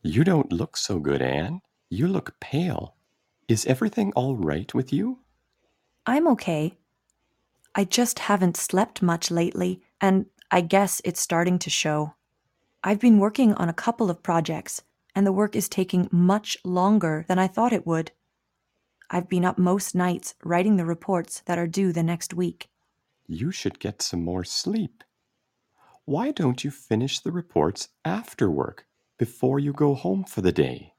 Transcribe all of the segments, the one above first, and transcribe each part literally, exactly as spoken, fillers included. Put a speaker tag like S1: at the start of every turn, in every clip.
S1: You don't look so good, Anne. You look pale. Is everything all right with you?
S2: I'm okay. I just haven't slept much lately, and I guess it's starting to show. I've been working on a couple of projects, and the work is taking much longer than I thought it would. I've been up most nights writing the reports that are due the next week.
S1: You should get some more sleep. Why don't you finish the reports after work, before you go home for the day?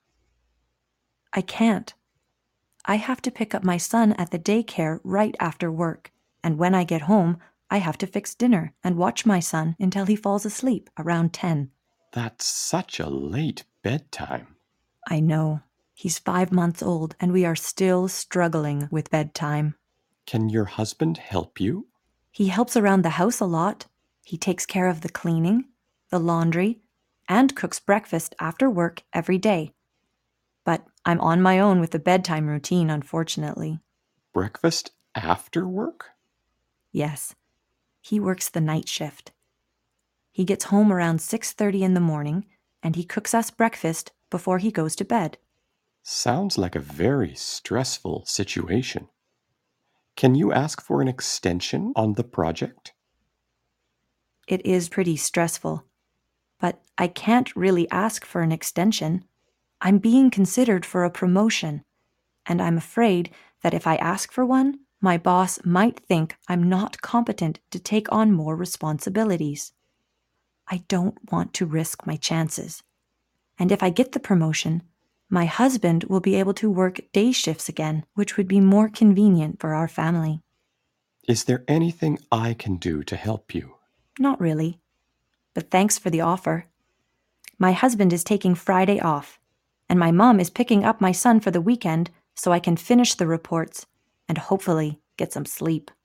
S2: I can't. I have to pick up my son at the daycare right after work, and when I get home, I have to fix dinner and watch my son until he falls asleep around ten.
S1: That's such a late bedtime.
S2: I know. He's five months old, and we are still struggling with bedtime.
S1: Can your husband help you?
S2: He helps around the house a lot. He takes care of the cleaning, the laundry, and cooks breakfast after work every day. But I'm on my own with the bedtime routine, unfortunately.
S1: Breakfast after work?
S2: Yes, he works the night shift. He gets home around six thirty in the morning, and he cooks us breakfast before he goes to bed.
S1: Sounds like a very stressful situation. Can you ask for an extension on the project?
S2: It is pretty stressful, but I can't really ask for an extension. I'm being considered for a promotion, and I'm afraid that if I ask for one, my boss might think I'm not competent to take on more responsibilities. I don't want to risk my chances. And if I get the promotion, my husband will be able to work day shifts again, which would be more convenient for our family.
S1: Is there anything I can do to help you?
S2: Not really, but thanks for the offer. My husband is taking Friday off, and my mom is picking up my son for the weekend so I can finish the reports and hopefully get some sleep.